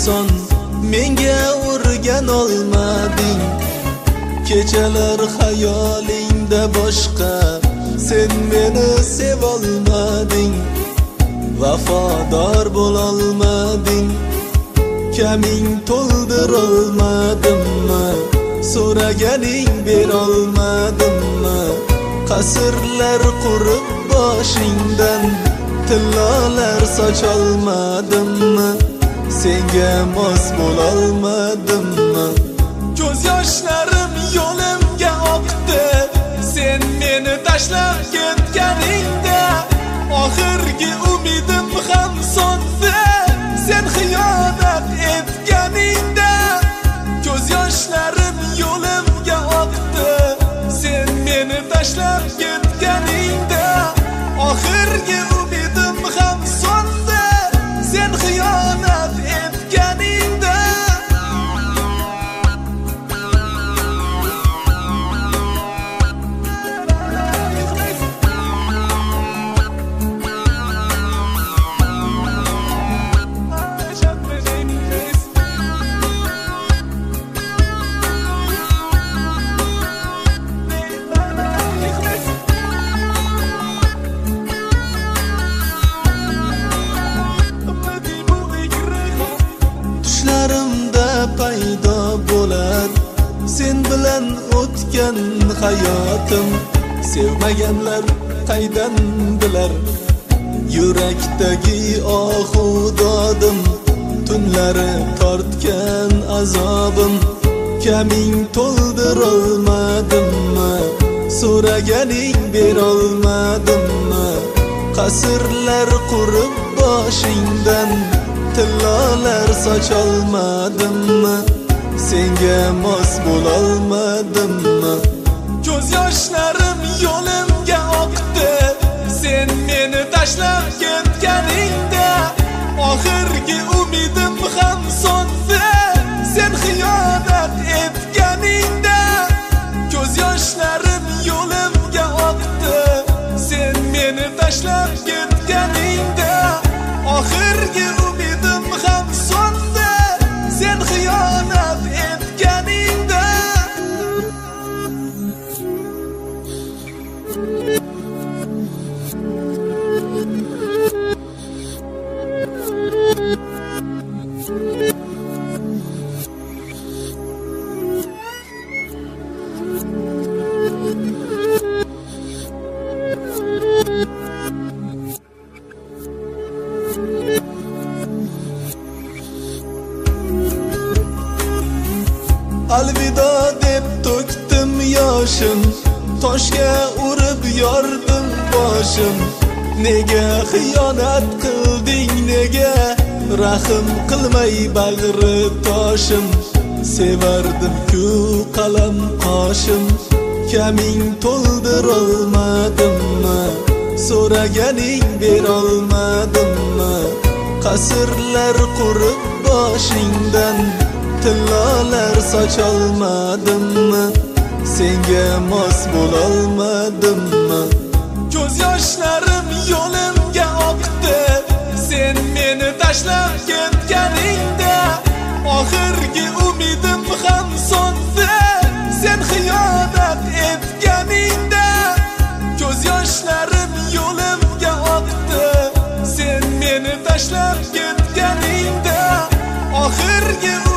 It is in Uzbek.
oson menga urgan olmading. Kechalar xayolingda boshqa, sen meni sevolmading. Vafodor bo'lolmading, kaming to'ldirolmadimmi? So'raganing berolmadimmi? Qasrlar qurib boshingdan tillolar socholmadimmi? Senga mos bo'lolmadimmi? Ko'z yoshlarim yo'limga oqdi, sen meni tashlab ketganingda. Oxirgi umidim ham so'ndi, sen xiyonat etganingda. Ko'z yoshlarim yo'limga oqdi, sen meni tashlab ketganingda. Oxirgi umidim ham so'ndi, sen xiyonat etganingda. Tushlarimda paydo bo'lar sen bilan o'tgan hayotim. Sevmaganlar qaydan bilar yurakdagi ohu dodim. Tunlari tortgan azobim, kaming to'ldirolmadimmi? So'raganing berolmadimmi? Qasrlar qurib boshingdan tillolar socholmadimmi? Senga mos bo'lolmadimmi? Ko'z yoshlarim yo'limga oqdi, sen meni tashlab ketganingda. Oxirgi umidim ham so'ndi, sen xiyonat etganingda. Ko'z yoshlarim yo'limga oqdi, sen meni tashlab ketganingda. Oxirgi umidim ham so'ndi, sen xiyonat etganingda. Alvido deb to'kdim yoshim, toshga urib yordim boshim. Nega xiyonat qilding, nega rahim qilmay bag'ri toshim? Sevardim-ku qalam qoshim, kaming to'ldirolmadimmi? So'raganing berolmadimmi? Qasrlar qurib boshingdan tillolar socholmadimmi? Senga mos bo'lolmadimmi? Ko'z yoshlarim yo'limga oqdi, sen meni tashlab ketganingda. Oxirgi umidim ham so'ndi, sen xiyonat etganingda. Ko'z yoshlarim yo'limga oqdi, sen meni tashlab ketganingda. Oxirgi